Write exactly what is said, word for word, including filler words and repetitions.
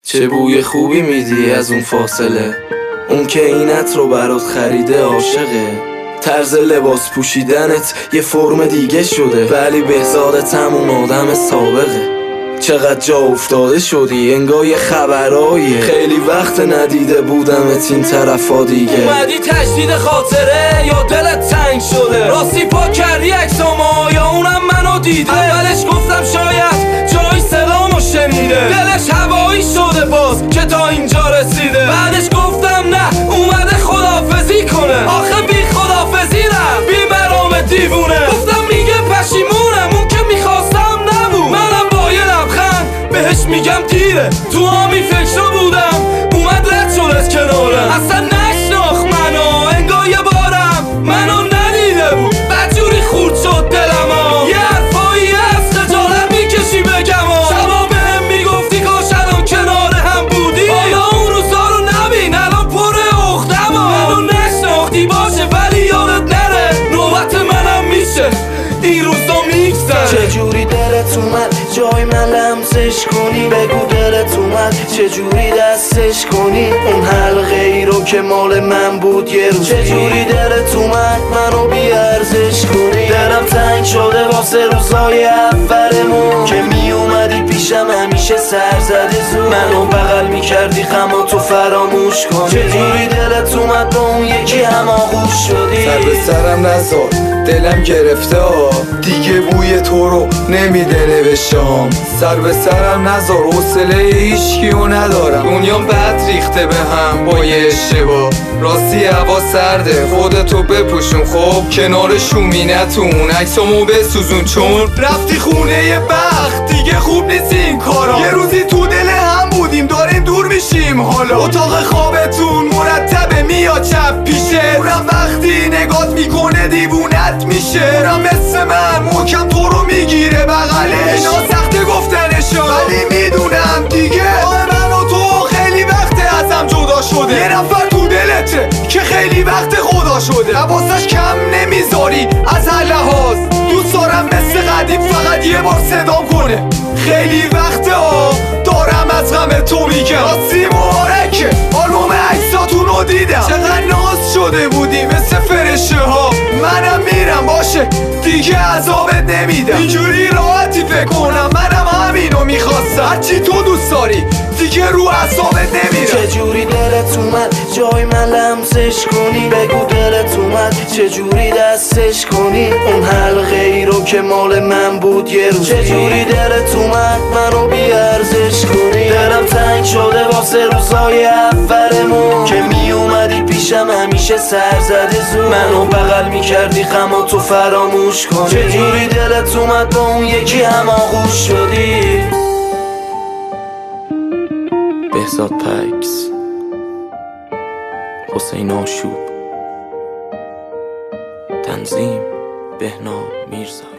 چه بوی خوبی میدی از اون فاصله، اون که اینت رو برات خریده عاشقه. طرز لباس پوشیدنت یه فرم دیگه شده، ولی بهزادت همون آدم سابقه. چقدر جا افتاده شدی انگار یه خبراییه، خیلی وقت ندیده بودمت این طرفا دیگه. اومدی تجدید خاطره یا دلت تنگ شده؟ راستی پاک کردی عکسامو یا اونم منو دیده؟ اولش گفتم شاید جای سلامو شنیده، دلش هوایی شده باز که تا اینجا رسیده. بعدش گفتم نه اومده خدافزی کنه، آخه بی خدافزی رفت بی برام دیوونه. گفتم میگه پشیمونم اون که میخواستم نبود، منم با یه لبخند بهش میگم دیره. تو همین فکر بودم اومد رد شد از کنارم، اصلا نشناخت منو انگار یه بارم منو ندیده بود. بدجوری خورد شد دلم، یه حرفایی هست خجالت میکشی بگم. شبا بهم میگفتی کاش الان کنار هم بودی، حالا اون روزا رو نبین الان پر اختم. منو نشناختی باشه ولی یادت نره نوبت منم میشه این روزا میگذره. چجوری دلت اومد جای من لمسش کنی؟ بگو دلت اومد چجوری دستش کنی؟ اون حلقه ای رو که مال من بود یه روز. چجوری دلت اومد منو بیارزش کنی؟ دلم تنگ شده واسه روزای اولمون که می اومدی پیشم همیشه سر زده زود، منو بغل میکردی غمو تو فراموش کنی. چجوری دلت اومد با اون یکی هماغوش شدی؟ سر به سرم نذار دلم گرفته ها، دیگه بوی تو رو نمیده نوشتم. سر به سرم نذار حوصله هیچکیو ندارم، دنیام بد ریخته به هم با یه اشتباه. راستی هوا سرده خودتو بپوشون، خب کنار شومینتون عکسامو بسوزون، چون رفتی خونه بخت دیگه خوب نیست این کارا. یه روزی تو دل هم بودیم داریم دور میشیم، حالا اتاق خوابتون مرتبه میاد چپ پیشه. اونم وقتی نگات میکنه دیوونت میشه، اونم مثل من محکم تو رو میگیره بغله. اینا سخته گفتنشا ولی میدونم دیگه آه من و تو خیلی وقته ازم جدا شده. یه نفر تو دلته که خیلی وقت خدا شده، حواسش کم نمیذاری از هر لحاظ. دوست دارم مثل قدیم فقط یه بار صدام کنه، خیلی وقته ها دارم از غم تو میگم. راستی مبارکه آلبوم عکساتون رو دیدم، چقدر ناز شده بودی مثل فرشه ها. منم میرم باشه دیگه عذابت نمیدم، اینجوری راحتی فکر کنم منم همینو میخواستم. هرچی تو دوست داری دیگه رو اعصابت نمیرم. چجوری دلت اومد جای من لمسش کنی؟ بگو دلت اومد چجوری دستش کنی؟ اون حلقه ای رو که مال من بود یه روز. چجوری دلت اومد منو بیارزش کنی؟ دلم تنگ شده واسه روزای اولمون که می اومدی پیشم همیشه سر زده زود، منو بغل میکردی غمو تو فراموش کنی. چجوری دلت اومد با اون یکی هماغوش شدی؟ بهزاد پکس، حسین آشوب، تنظیم بهنام میرزا.